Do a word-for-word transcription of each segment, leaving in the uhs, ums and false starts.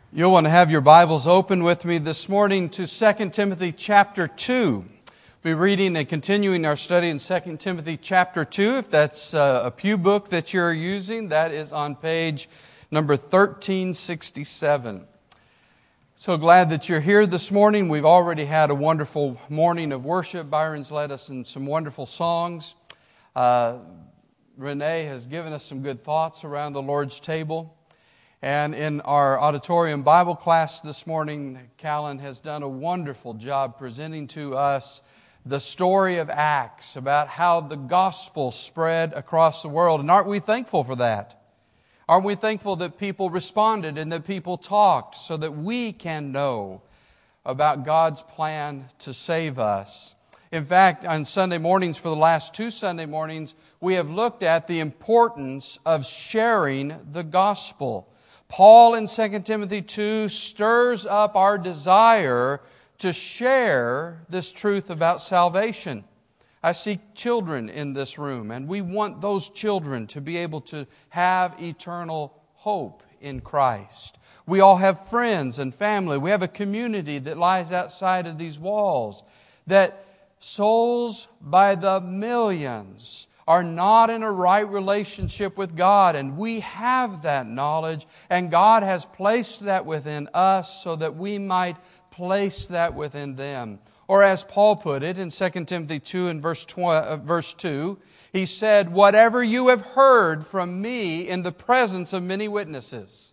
You'll want to have your Bibles open with me this morning to Second Timothy chapter two. We'll be reading and continuing our study in Second Timothy chapter two. If that's a pew book that you're using, that is on page number thirteen sixty-seven. So glad that you're here this morning. We've already had a wonderful morning of worship. Byron's led us in some wonderful songs. Uh, Renee has given us some good thoughts around the Lord's table. And in our auditorium Bible class this morning, Callan has done a wonderful job presenting to us the story of Acts, about how the gospel spread across the world. And aren't we thankful for that? Aren't we thankful that people responded and that people talked so that we can know about God's plan to save us? In fact, on Sunday mornings, for the last two Sunday mornings, we have looked at the importance of sharing the gospel. Paul in Second Timothy two stirs up our desire to share this truth about salvation. I see children in this room, and we want those children to be able to have eternal hope in Christ. We all have friends and family. We have a community that lies outside of these walls, that souls by the millions are not in a right relationship with God, and we have that knowledge, and God has placed that within us so that we might place that within them. Or as Paul put it in Second Timothy two and verse two, he said, "Whatever you have heard from me in the presence of many witnesses,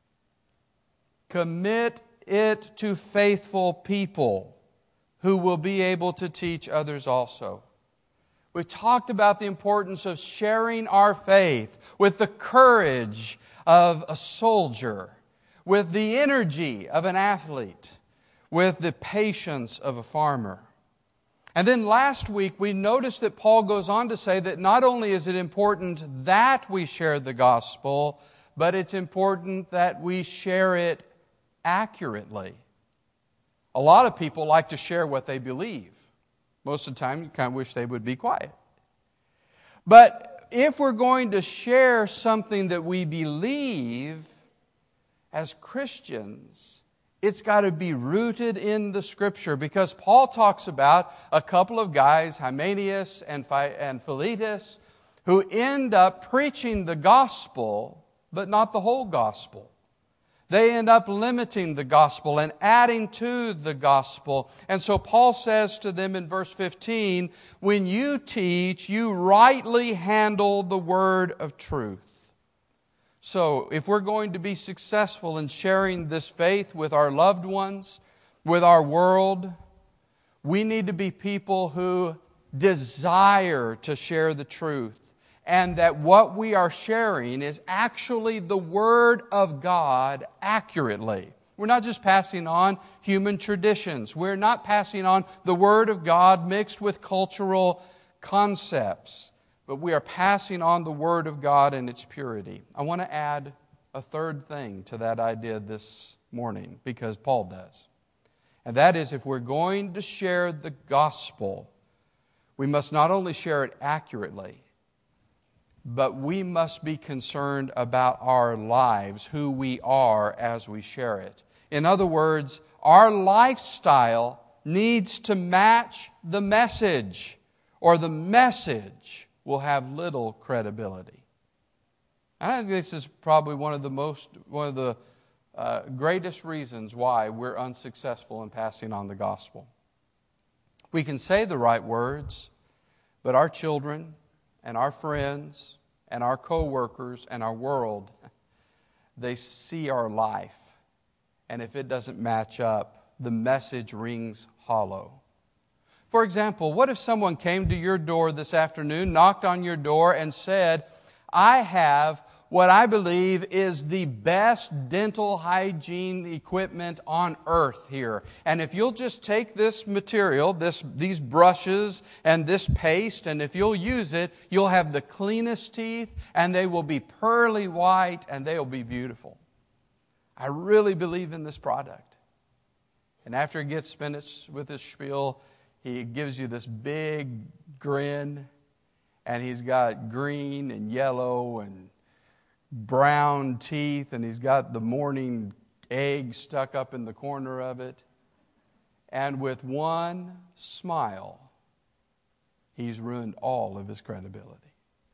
commit it to faithful people who will be able to teach others also." We've talked about the importance of sharing our faith with the courage of a soldier, with the energy of an athlete, with the patience of a farmer. And then last week we noticed that Paul goes on to say that not only is it important that we share the gospel, but it's important that we share it accurately. A lot of people like to share what they believe. Most of the time, you kind of wish they would be quiet. But if we're going to share something that we believe as Christians, it's got to be rooted in the Scripture, because Paul talks about a couple of guys, Hymenaeus and Philetus, who end up preaching the gospel, but not the whole gospel. They end up limiting the gospel and adding to the gospel. And so Paul says to them in verse fifteen, "When you teach, you rightly handle the word of truth." So if we're going to be successful in sharing this faith with our loved ones, with our world, we need to be people who desire to share the truth, and that what we are sharing is actually the Word of God accurately. We're not just passing on human traditions. We're not passing on the Word of God mixed with cultural concepts. But we are passing on the Word of God in its purity. I want to add a third thing to that idea this morning, because Paul does. And that is, if we're going to share the gospel, we must not only share it accurately, but we must be concerned about our lives, who we are as we share it. In other words, our lifestyle needs to match the message, or the message will have little credibility. And I think this is probably one of the most, one of the uh, greatest reasons why we're unsuccessful in passing on the gospel. We can say the right words, but our children and our friends and our co-workers and our world, they see our life. And if it doesn't match up, the message rings hollow. For example, what if someone came to your door this afternoon, knocked on your door and said, "I have what I believe is the best dental hygiene equipment on earth here. And if you'll just take this material, this, these brushes and this paste, and if you'll use it, you'll have the cleanest teeth, and they will be pearly white, and they'll be beautiful. I really believe in this product." And after he gets finished with his spiel, he gives you this big grin, and he's got green and yellow and brown teeth, and he's got the morning egg stuck up in the corner of it. And with one smile, he's ruined all of his credibility.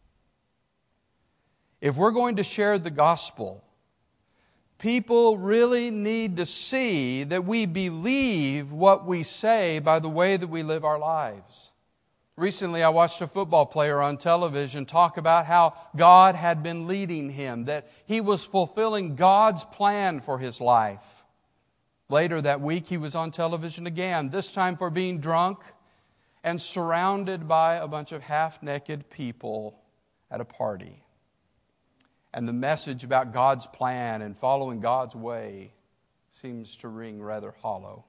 If we're going to share the gospel, people really need to see that we believe what we say by the way that we live our lives. Recently, I watched a football player on television talk about how God had been leading him, that he was fulfilling God's plan for his life. Later that week, he was on television again, this time for being drunk and surrounded by a bunch of half-naked people at a party. And the message about God's plan and following God's way seems to ring rather hollow.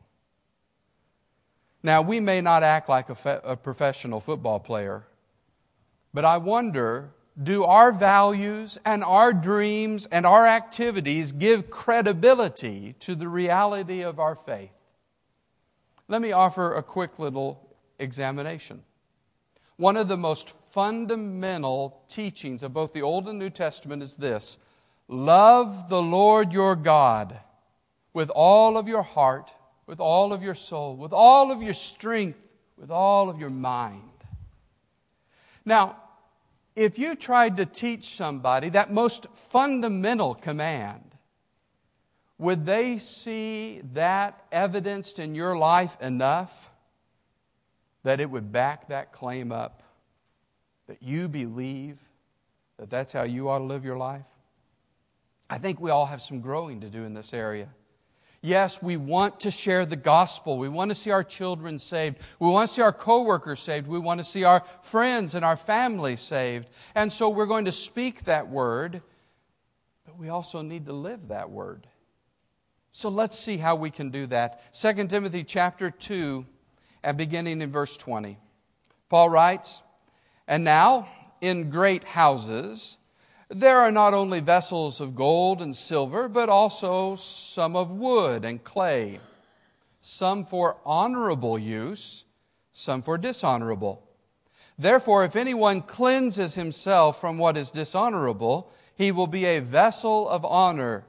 Now, we may not act like a, fe- a professional football player, but I wonder, do our values and our dreams and our activities give credibility to the reality of our faith? Let me offer a quick little examination. One of the most fundamental teachings of both the Old and New Testament is this: love the Lord your God with all of your heart, with all of your soul, with all of your strength, with all of your mind. Now, if you tried to teach somebody that most fundamental command, would they see that evidenced in your life enough that it would back that claim up? That you believe that that's how you ought to live your life? I think we all have some growing to do in this area. Yes, we want to share the gospel. We want to see our children saved. We want to see our coworkers saved. We want to see our friends and our family saved. And so we're going to speak that word, but we also need to live that word. So let's see how we can do that. Second Timothy chapter two, and beginning in verse twenty. Paul writes, "And now, in great houses, there are not only vessels of gold and silver, but also some of wood and clay, some for honorable use, some for dishonorable. Therefore, if anyone cleanses himself from what is dishonorable, he will be a vessel of honor,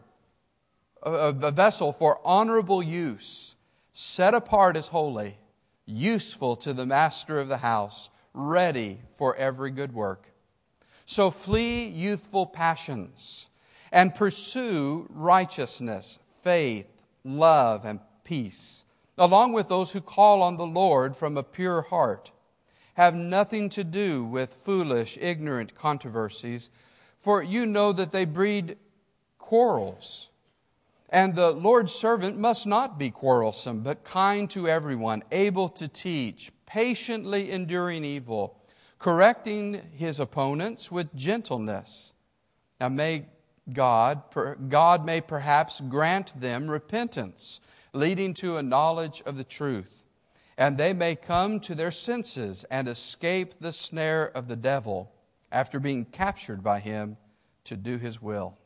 a vessel for honorable use, set apart as holy, useful to the master of the house, ready for every good work. So flee youthful passions and pursue righteousness, faith, love, and peace, along with those who call on the Lord from a pure heart. Have nothing to do with foolish, ignorant controversies, for you know that they breed quarrels. And the Lord's servant must not be quarrelsome, but kind to everyone, able to teach, patiently enduring evil, correcting his opponents with gentleness. Now may God, God may perhaps grant them repentance, leading to a knowledge of the truth, and they may come to their senses and escape the snare of the devil after being captured by him to do his will."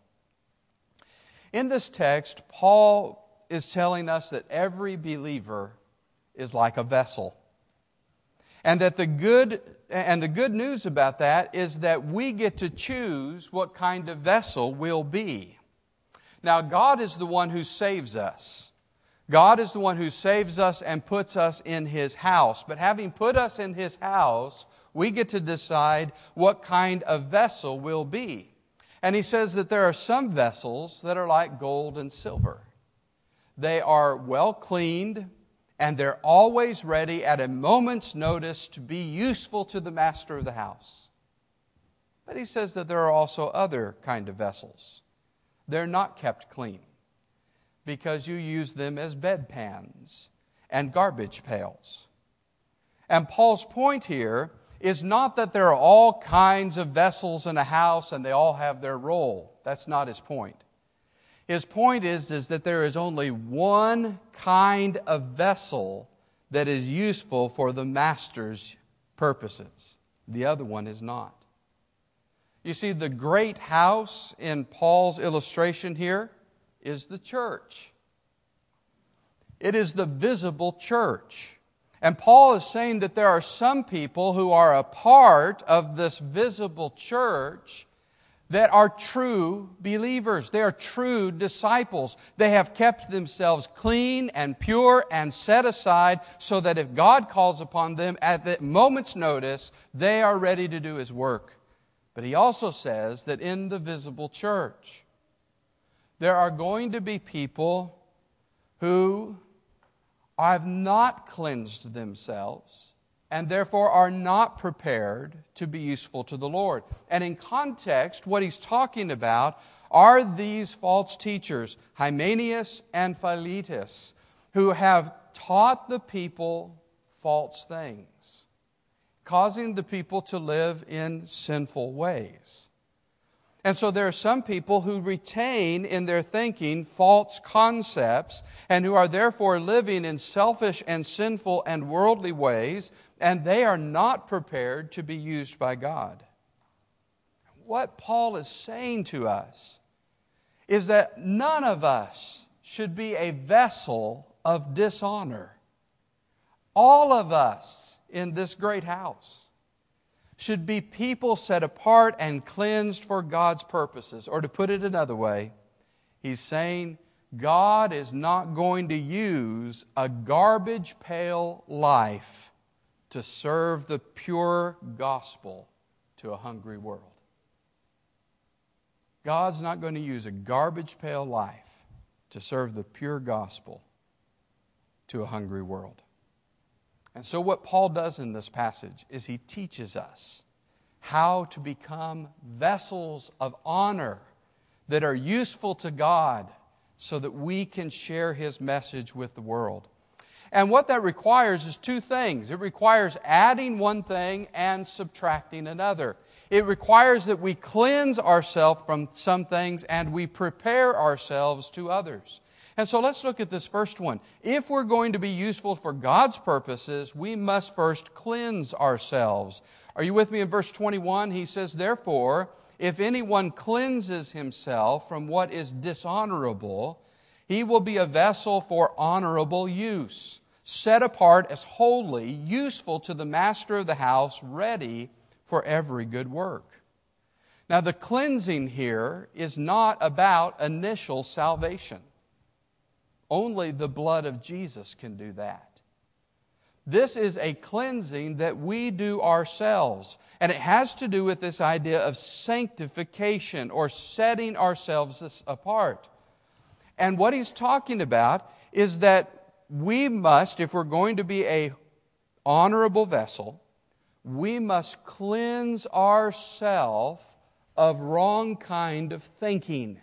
In this text, Paul is telling us that every believer is like a vessel. And that the good and the good news about that is that we get to choose what kind of vessel we'll be. Now, God is the one who saves us. God is the one who saves us and puts us in His house. But having put us in His house, we get to decide what kind of vessel we'll be. And he says that there are some vessels that are like gold and silver. They are well cleaned, and they're always ready at a moment's notice to be useful to the master of the house. But he says that there are also other kind of vessels. They're not kept clean because you use them as bedpans and garbage pails. And Paul's point here is not that there are all kinds of vessels in a house and they all have their role. That's not his point. His point is, is that there is only one kind of vessel that is useful for the master's purposes. The other one is not. You see, the great house in Paul's illustration here is the church. It is the visible church. And Paul is saying that there are some people who are a part of this visible church, that are true believers. They are true disciples. They have kept themselves clean and pure and set aside so that if God calls upon them at the moment's notice, they are ready to do His work. But He also says that in the visible church, there are going to be people who have not cleansed themselves and therefore are not prepared to be useful to the Lord. And in context, what he's talking about are these false teachers, Hymenaeus and Philetus, who have taught the people false things, causing the people to live in sinful ways. And so there are some people who retain in their thinking false concepts and who are therefore living in selfish and sinful and worldly ways, and they are not prepared to be used by God. What Paul is saying to us is that none of us should be a vessel of dishonor. All of us in this great house should be people set apart and cleansed for God's purposes. Or to put it another way, he's saying God is not going to use a garbage pail life to serve the pure gospel to a hungry world. God's not going to use a garbage pail life to serve the pure gospel to a hungry world. And so what Paul does in this passage is he teaches us how to become vessels of honor that are useful to God so that we can share His message with the world. And what that requires is two things. It requires adding one thing and subtracting another. It requires that we cleanse ourselves from some things and we prepare ourselves to others. And so let's look at this first one. If we're going to be useful for God's purposes, we must first cleanse ourselves. Are you with me in verse twenty-one? He says, "Therefore, if anyone cleanses himself from what is dishonorable, he will be a vessel for honorable use, set apart as holy, useful to the master of the house, ready for every good work." Now, the cleansing here is not about initial salvation. Only the blood of Jesus can do that. This is a cleansing that we do ourselves. And it has to do with this idea of sanctification or setting ourselves apart. And what he's talking about is that we must, if we're going to be an honorable vessel, we must cleanse ourselves of wrong kind of thinking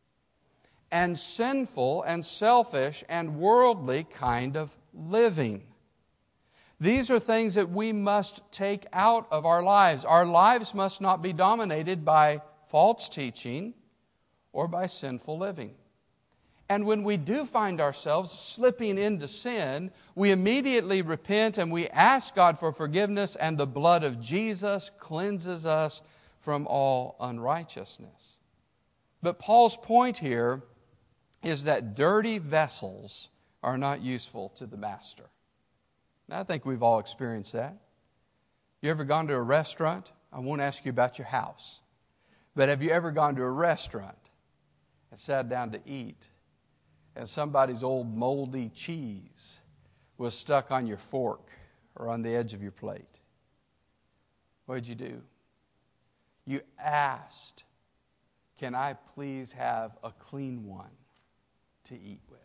and sinful and selfish and worldly kind of living. These are things that we must take out of our lives. Our lives must not be dominated by false teaching or by sinful living. And when we do find ourselves slipping into sin, we immediately repent and we ask God for forgiveness, and the blood of Jesus cleanses us from all unrighteousness. But Paul's point here is that dirty vessels are not useful to the master. Now, I think we've all experienced that. You ever gone to a restaurant? I won't ask you about your house. But have you ever gone to a restaurant and sat down to eat and somebody's old moldy cheese was stuck on your fork or on the edge of your plate? What did you do? You asked, "Can I please have a clean one to eat with?"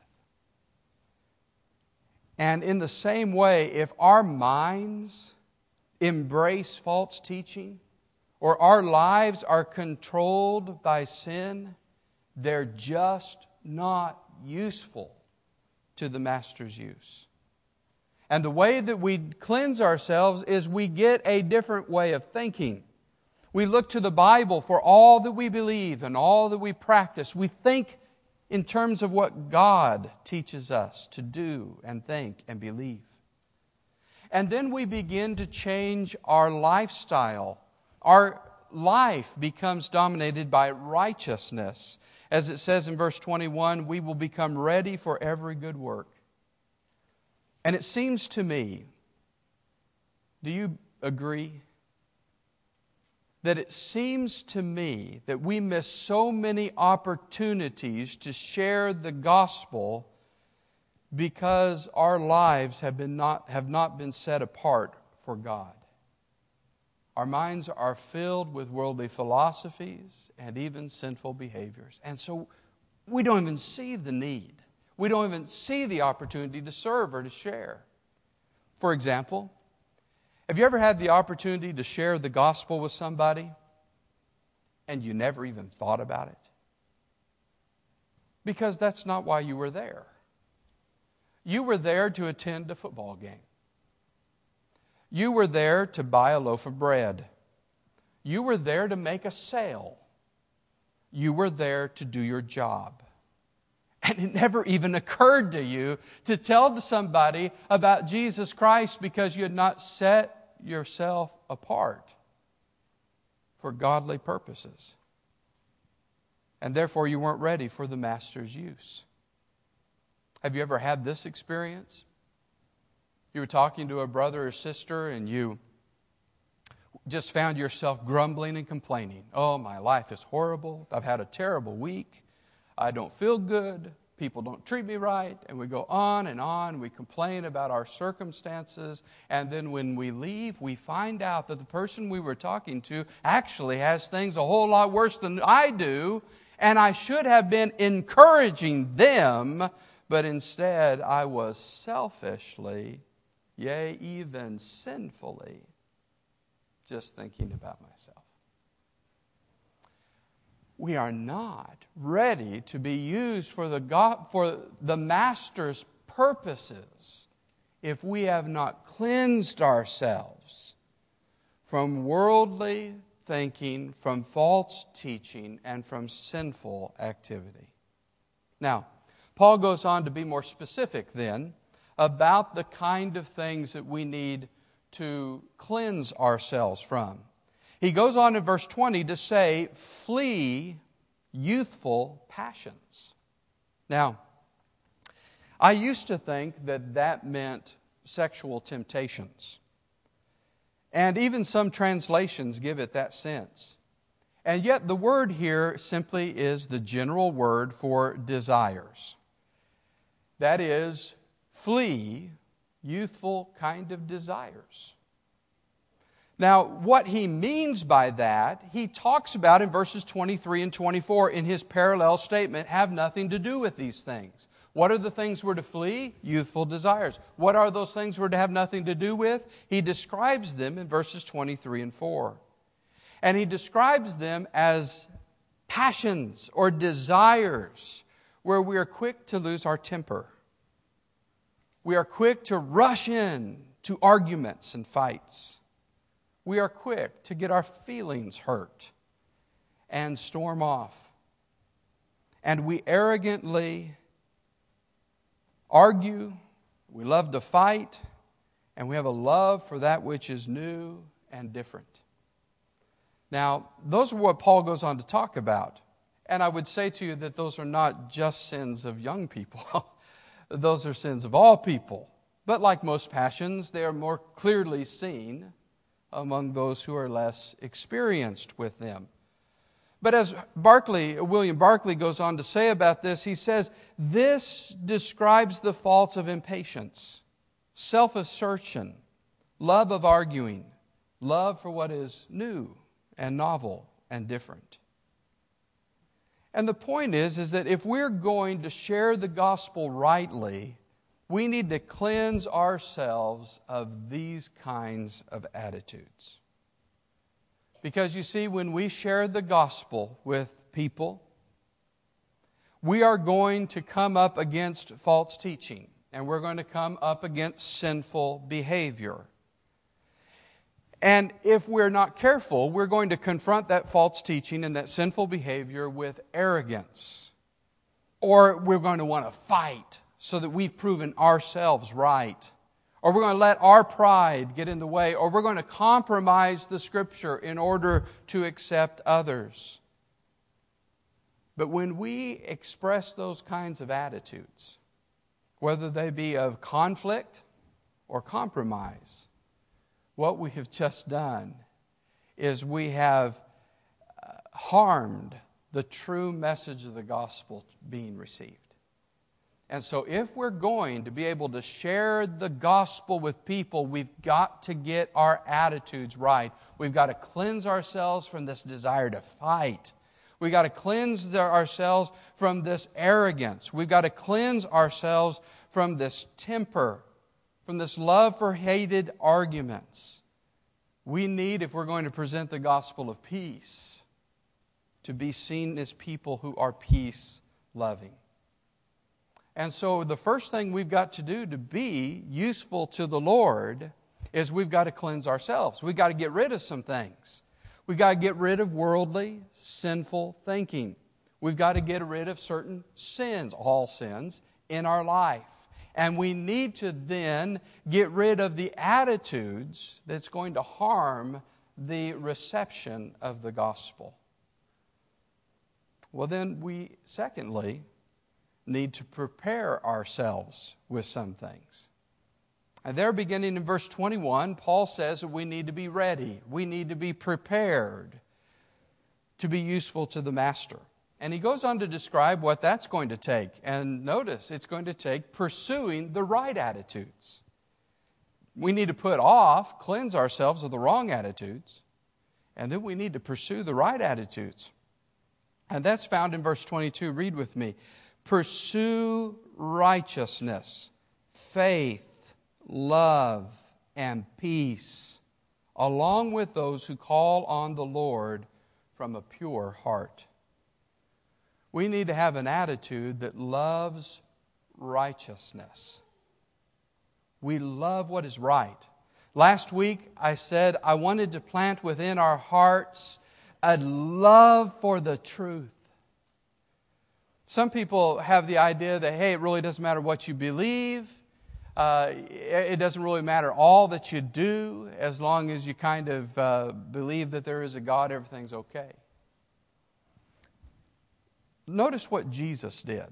And in the same way, if our minds embrace false teaching or our lives are controlled by sin, they're just not useful to the Master's use. And the way that we cleanse ourselves is we get a different way of thinking. We look to the Bible for all that we believe and all that we practice. We think in terms of what God teaches us to do and think and believe. And then we begin to change our lifestyle. Our life becomes dominated by righteousness. As it says in verse twenty-one, we will become ready for every good work. And it seems to me, do you agree, that it seems to me that we miss so many opportunities to share the gospel because our lives have been not, have not been set apart for God. Our minds are filled with worldly philosophies and even sinful behaviors. And so we don't even see the need. We don't even see the opportunity to serve or to share. For example, have you ever had the opportunity to share the gospel with somebody and you never even thought about it? Because that's not why you were there. You were there to attend a football game. You were there to buy a loaf of bread. You were there to make a sale. You were there to do your job. And it never even occurred to you to tell to somebody about Jesus Christ because you had not set yourself apart for godly purposes. And therefore you weren't ready for the Master's use. Have you ever had this experience? You were talking to a brother or sister and you just found yourself grumbling and complaining. Oh, my life is horrible. I've had a terrible week. I don't feel good. People don't treat me right. And we go on and on. We complain about our circumstances. And then when we leave, we find out that the person we were talking to actually has things a whole lot worse than I do. And I should have been encouraging them, but instead I was selfishly, yea, even sinfully, just thinking about myself. We are not ready to be used for the God, for the Master's purposes if we have not cleansed ourselves from worldly thinking, from false teaching, and from sinful activity. Now, Paul goes on to be more specific then about the kind of things that we need to cleanse ourselves from. He goes on in verse twenty to say, flee youthful passions. Now, I used to think that that meant sexual temptations. And even some translations give it that sense. And yet the word here simply is the general word for desires. That is, flee youthful kind of desires. Now, what he means by that, he talks about in verses twenty-three and twenty-four in his parallel statement, have nothing to do with these things. What are the things we're to flee? Youthful desires. What are those things we're to have nothing to do with? He describes them in verses twenty-three and four. And he describes them as passions or desires where we are quick to lose our temper. We are quick to rush in to arguments and fights. We are quick to get our feelings hurt and storm off. And we arrogantly argue, we love to fight, and we have a love for that which is new and different. Now, those are what Paul goes on to talk about. And I would say to you that those are not just sins of young people. Those are sins of all people. But like most passions, they are more clearly seen among those who are less experienced with them. But as Barclay, William Barclay goes on to say about this, he says, this describes the faults of impatience, self-assertion, love of arguing, love for what is new and novel and different. And the point is, is that if we're going to share the gospel rightly, we need to cleanse ourselves of these kinds of attitudes. Because you see, when we share the gospel with people, we are going to come up against false teaching, and we're going to come up against sinful behavior. And if we're not careful, we're going to confront that false teaching and that sinful behavior with arrogance. Or we're going to want to fight so that we've proven ourselves right. Or we're going to let our pride get in the way. Or we're going to compromise the Scripture in order to accept others. But when we express those kinds of attitudes, whether they be of conflict or compromise, what we have just done is we have harmed the true message of the gospel being received. And so if we're going to be able to share the gospel with people, we've got to get our attitudes right. We've got to cleanse ourselves from this desire to fight. We've got to cleanse ourselves from this arrogance. We've got to cleanse ourselves from this temper, from this love for hated arguments. We need, if we're going to present the gospel of peace, to be seen as people who are peace-loving. And so the first thing we've got to do to be useful to the Lord is we've got to cleanse ourselves. We've got to get rid of some things. We've got to get rid of worldly, sinful thinking. We've got to get rid of certain sins, all sins, in our life. And we need to then get rid of the attitudes that's going to harm the reception of the gospel. Well, then we, secondly, need to prepare ourselves with some things. And there, beginning in verse twenty-one, Paul says that we need to be ready. We need to be prepared to be useful to the master. And he goes on to describe what that's going to take. And notice, it's going to take pursuing the right attitudes. We need to put off, cleanse ourselves of the wrong attitudes, and then we need to pursue the right attitudes. And that's found in verse twenty-two. Read with me. Pursue righteousness, faith, love, and peace, along with those who call on the Lord from a pure heart. We need to have an attitude that loves righteousness. We love what is right. Last week I said I wanted to plant within our hearts a love for the truth. Some people have the idea that, hey, it really doesn't matter what you believe. Uh, it doesn't really matter all that you do. As long as you kind of uh, believe that there is a God, everything's okay. Notice what Jesus did.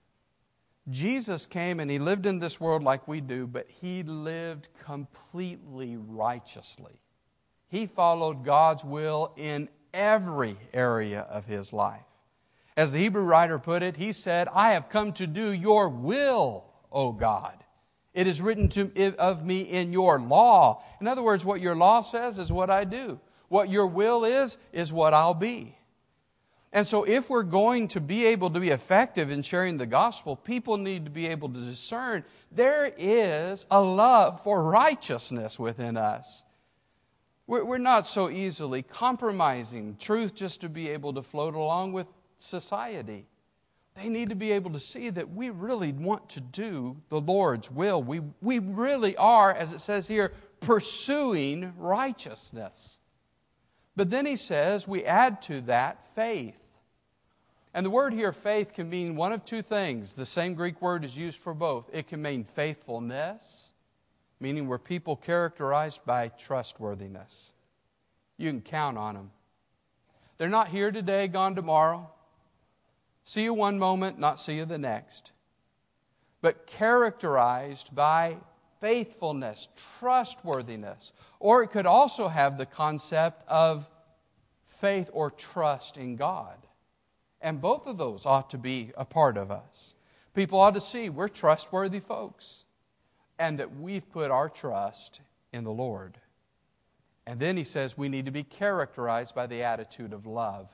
Jesus came and He lived in this world like we do, but He lived completely righteously. He followed God's will in every area of His life. As the Hebrew writer put it, he said, I have come to do your will, O God. It is written to, of me in your law. In other words, what your law says is what I do. What your will is, is what I'll be. And so if we're going to be able to be effective in sharing the gospel, people need to be able to discern there is a love for righteousness within us. We're not so easily compromising truth just to be able to float along with society. They need to be able to see that we really want to do the Lord's will. We, we really are, as it says here, pursuing righteousness. But then he says we add to that faith. And the word here, faith, can mean one of two things. The same Greek word is used for both. It can mean faithfulness, meaning we're people characterized by trustworthiness. You can count on them. They're not here today, gone tomorrow. See you one moment, not see you the next. But characterized by faithfulness, trustworthiness. Or it could also have the concept of faith or trust in God. And both of those ought to be a part of us. People ought to see we're trustworthy folks. And that we've put our trust in the Lord. And then he says we need to be characterized by the attitude of love.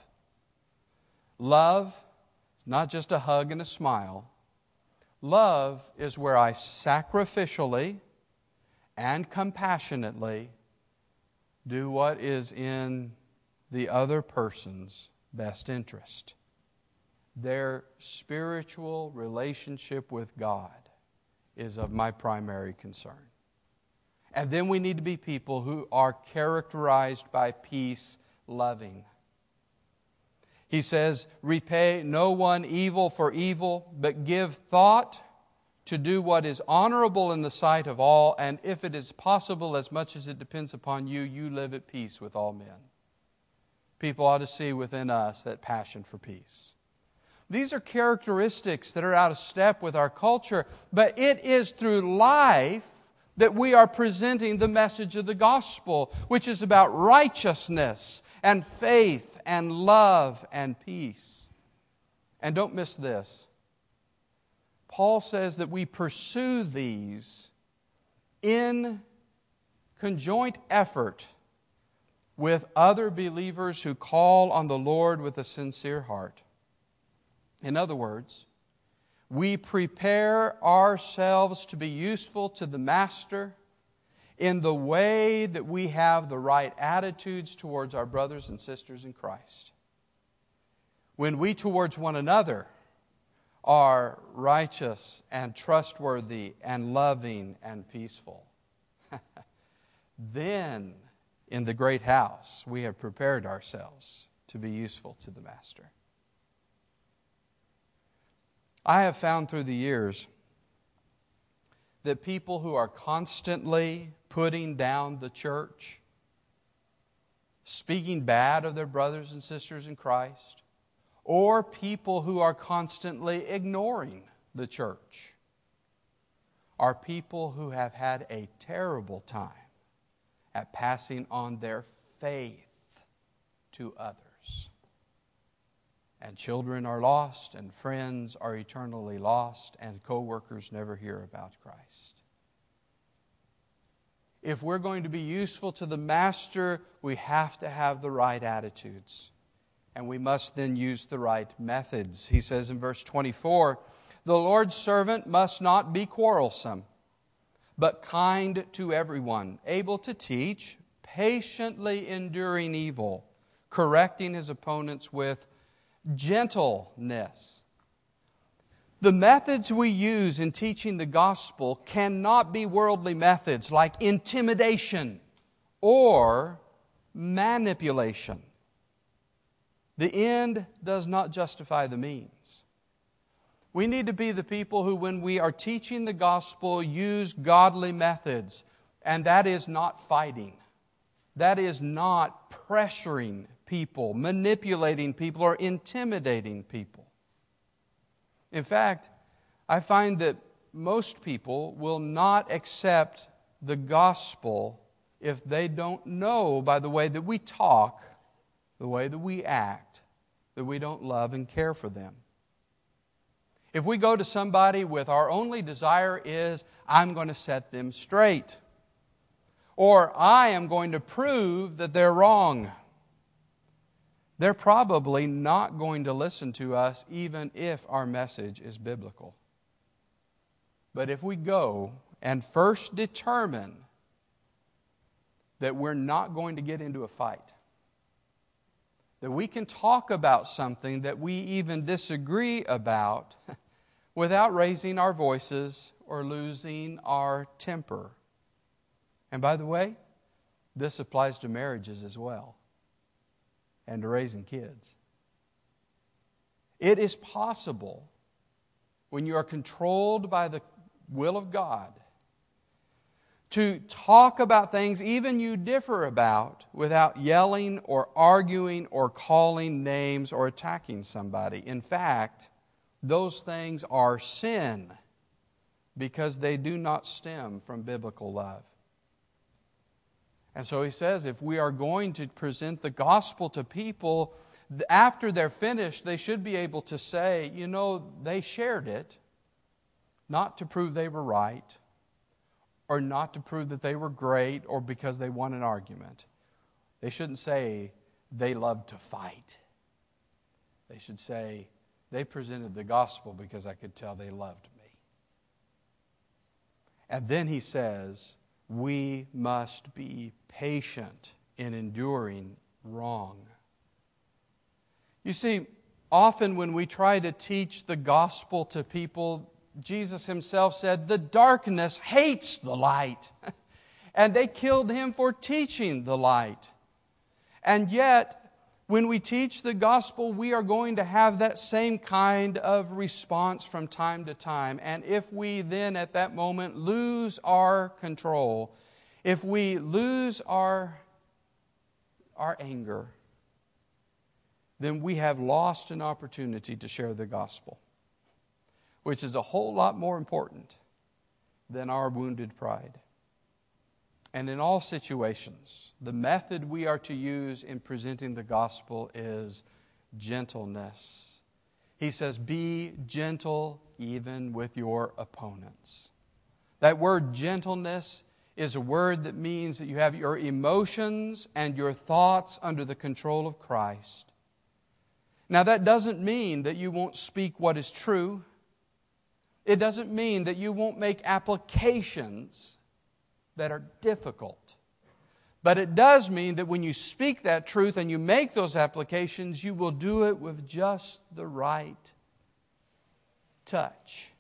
Love is not just a hug and a smile. Love is where I sacrificially and compassionately do what is in the other person's best interest. Their spiritual relationship with God is of my primary concern. And then we need to be people who are characterized by peace loving. He says, repay no one evil for evil, but give thought to do what is honorable in the sight of all, and if it is possible, as much as it depends upon you, you live at peace with all men. People ought to see within us that passion for peace. These are characteristics that are out of step with our culture, but it is through life that we are presenting the message of the gospel, which is about righteousness and faith and love and peace. And don't miss this. Paul says that we pursue these in conjoint effort with other believers who call on the Lord with a sincere heart. In other words, we prepare ourselves to be useful to the Master in the way that we have the right attitudes towards our brothers and sisters in Christ. When we towards one another are righteous and trustworthy and loving and peaceful, then in the great house we have prepared ourselves to be useful to the Master. I have found through the years that people who are constantly putting down the church, speaking bad of their brothers and sisters in Christ, or people who are constantly ignoring the church, are people who have had a terrible time at passing on their faith to others. And children are lost, and friends are eternally lost, and co-workers never hear about Christ. If we're going to be useful to the Master, we have to have the right attitudes. And we must then use the right methods. He says in verse twenty-four, "The Lord's servant must not be quarrelsome, but kind to everyone, able to teach, patiently enduring evil, correcting his opponents with gentleness." The methods we use in teaching the gospel cannot be worldly methods like intimidation or manipulation. The end does not justify the means. We need to be the people who, when we are teaching the gospel, use godly methods. And that is not fighting. That is not pressuring people, manipulating people, or intimidating people. In fact, I find that most people will not accept the gospel if they don't know by the way that we talk, the way that we act, that we don't love and care for them. If we go to somebody with our only desire is, I'm going to set them straight, or I am going to prove that they're wrong, they're probably not going to listen to us even if our message is biblical. But if we go and first determine that we're not going to get into a fight, that we can talk about something that we even disagree about without raising our voices or losing our temper. And by the way, this applies to marriages as well, and to raising kids. It is possible, when you are controlled by the will of God, to talk about things even you differ about without yelling or arguing or calling names or attacking somebody. In fact, those things are sin because they do not stem from biblical love. And so he says, if we are going to present the gospel to people, after they're finished, they should be able to say, you know, they shared it, not to prove they were right, or not to prove that they were great, or because they won an argument. They shouldn't say they loved to fight. They should say they presented the gospel because I could tell they loved me. And then he says, we must be patient in enduring wrong. You see, often when we try to teach the gospel to people, Jesus himself said, the darkness hates the light. And they killed him for teaching the light. And yet, when we teach the gospel, we are going to have that same kind of response from time to time. And if we then at that moment lose our control, if we lose our, our anger, then we have lost an opportunity to share the gospel, which is a whole lot more important than our wounded pride. And in all situations, the method we are to use in presenting the gospel is gentleness. He says, be gentle even with your opponents. That word gentleness is a word that means that you have your emotions and your thoughts under the control of Christ. Now, that doesn't mean that you won't speak what is true. It doesn't mean that you won't make applications that are difficult. But it does mean that when you speak that truth and you make those applications, you will do it with just the right touch.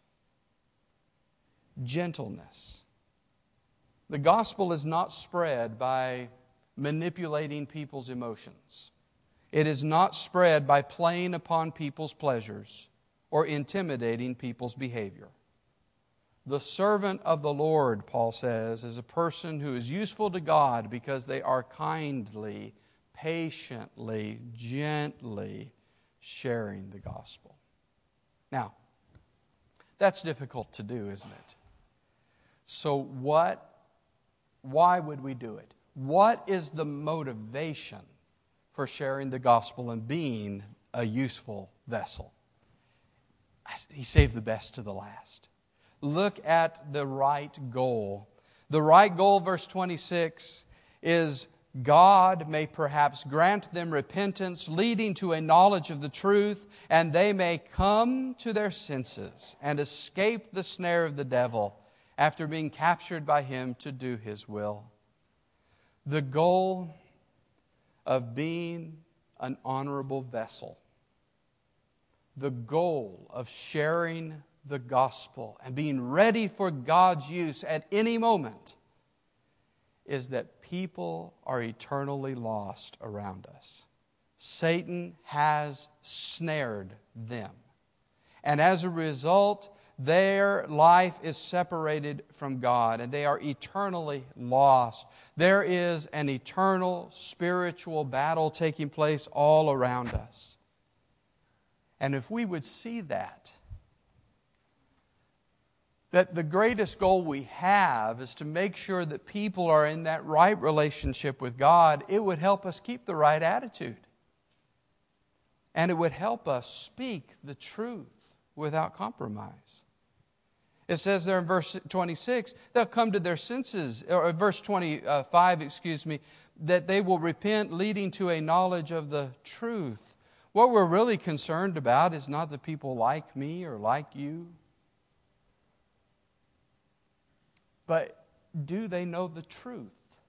Gentleness. The gospel is not spread by manipulating people's emotions. It is not spread by playing upon people's pleasures or intimidating people's behavior. The servant of the Lord, Paul says, is a person who is useful to God because they are kindly, patiently, gently sharing the gospel. Now, that's difficult to do, isn't it? So what, why would we do it? What is the motivation for sharing the gospel and being a useful vessel? He saved the best to the last. Look at the right goal. The right goal, verse twenty-six, is God may perhaps grant them repentance leading to a knowledge of the truth, and they may come to their senses and escape the snare of the devil after being captured by him to do his will. The goal of being an honorable vessel, the goal of sharing the gospel and being ready for God's use at any moment, is that people are eternally lost around us. Satan has snared them. And as a result, their life is separated from God and they are eternally lost. There is an eternal spiritual battle taking place all around us. And if we would see that, that the greatest goal we have is to make sure that people are in that right relationship with God, it would help us keep the right attitude. And it would help us speak the truth without compromise. It says there in verse twenty-six, they'll come to their senses, or verse twenty-five, excuse me, that they will repent, leading to a knowledge of the truth. What we're really concerned about is not that people like me or like you, but do they know the truth?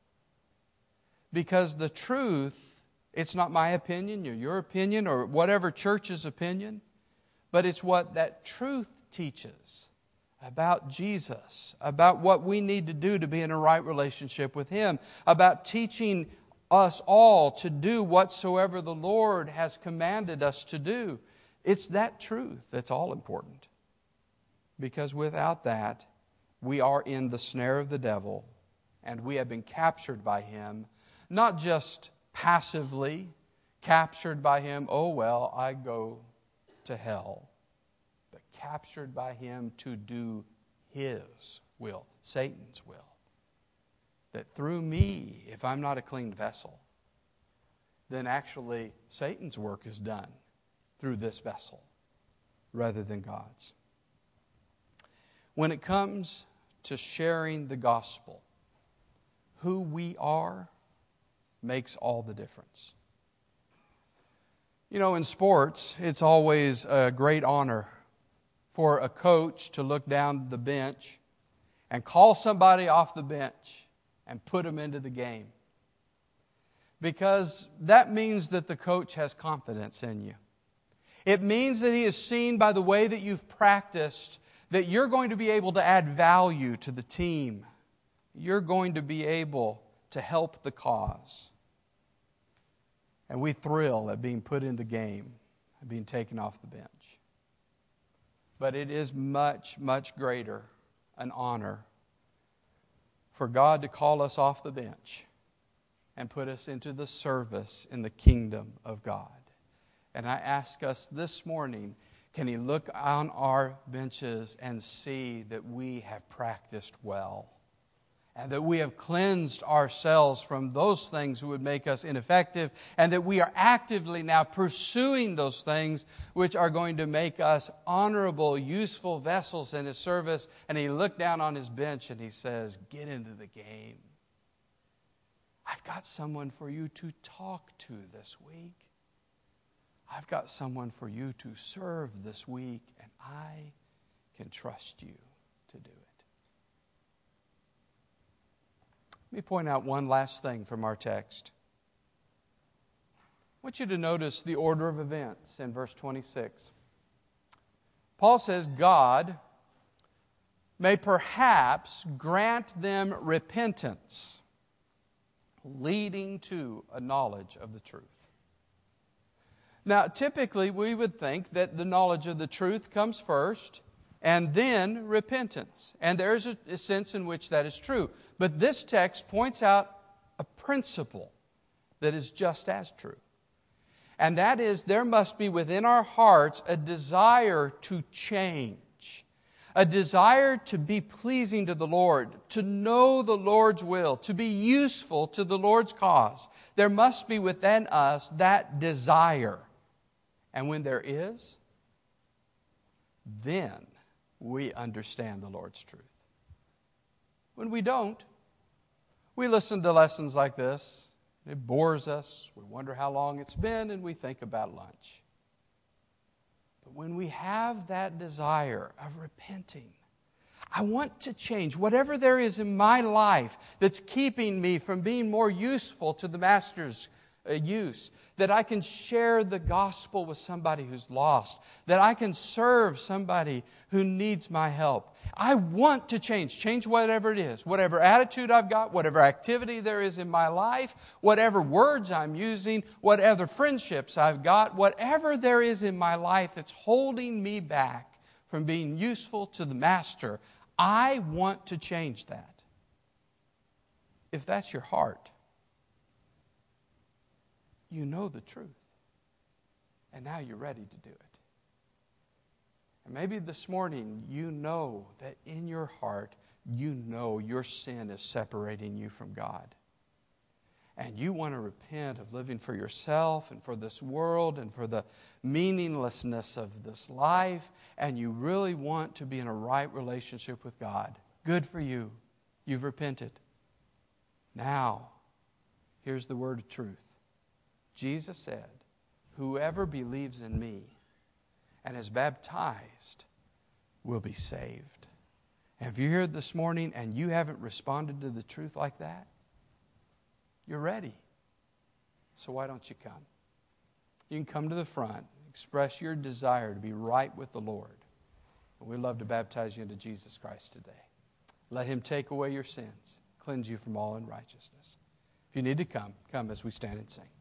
Because the truth, it's not my opinion or your opinion or whatever church's opinion, but it's what that truth teaches about Jesus, about what we need to do to be in a right relationship with Him, about teaching us all to do whatsoever the Lord has commanded us to do. It's that truth that's all important. Because without that, we are in the snare of the devil, and we have been captured by him, not just passively captured by him, oh well, I go to hell, but captured by him to do his will, Satan's will. That through me, if I'm not a clean vessel, then actually Satan's work is done through this vessel rather than God's. When it comes to sharing the gospel, who we are makes all the difference. You know, in sports, it's always a great honor for a coach to look down the bench and call somebody off the bench and put them into the game. Because that means that the coach has confidence in you. It means that he is seen by the way that you've practiced that you're going to be able to add value to the team. You're going to be able to help the cause. And we thrill at being put in the game and being taken off the bench. But it is much, much greater an honor for God to call us off the bench and put us into the service in the kingdom of God. And I ask us this morning, can He look on our benches and see that we have practiced well and that we have cleansed ourselves from those things that would make us ineffective, and that we are actively now pursuing those things which are going to make us honorable, useful vessels in His service. And He looked down on His bench and He says, get into the game. I've got someone for you to talk to this week. I've got someone for you to serve this week, and I can trust you to do it. Let me point out one last thing from our text. I want you to notice the order of events in verse twenty-six. Paul says, God may perhaps grant them repentance, leading to a knowledge of the truth. Now, typically we would think that the knowledge of the truth comes first, and then repentance. And there is a sense in which that is true. But this text points out a principle that is just as true. And that is, there must be within our hearts a desire to change. A desire to be pleasing to the Lord, to know the Lord's will, to be useful to the Lord's cause. There must be within us that desire. And when there is, then we understand the Lord's truth. When we don't, we listen to lessons like this. It bores us. We wonder how long it's been, and we think about lunch. But when we have that desire of repenting, I want to change whatever there is in my life that's keeping me from being more useful to the Master's uh, use, that I can share the gospel with somebody who's lost, that I can serve somebody who needs my help. I want to change, change whatever it is, whatever attitude I've got, whatever activity there is in my life, whatever words I'm using, whatever friendships I've got, whatever there is in my life that's holding me back from being useful to the Master. I want to change that. If that's your heart, you know the truth. And now you're ready to do it. And maybe this morning you know that in your heart, you know your sin is separating you from God. And you want to repent of living for yourself and for this world and for the meaninglessness of this life. And you really want to be in a right relationship with God. Good for you. You've repented. Now, here's the word of truth. Jesus said, whoever believes in me and is baptized will be saved. And if you're here this morning and you haven't responded to the truth like that, you're ready. So why don't you come? You can come to the front, express your desire to be right with the Lord. And we'd love to baptize you into Jesus Christ today. Let Him take away your sins, cleanse you from all unrighteousness. If you need to come, come as we stand and sing.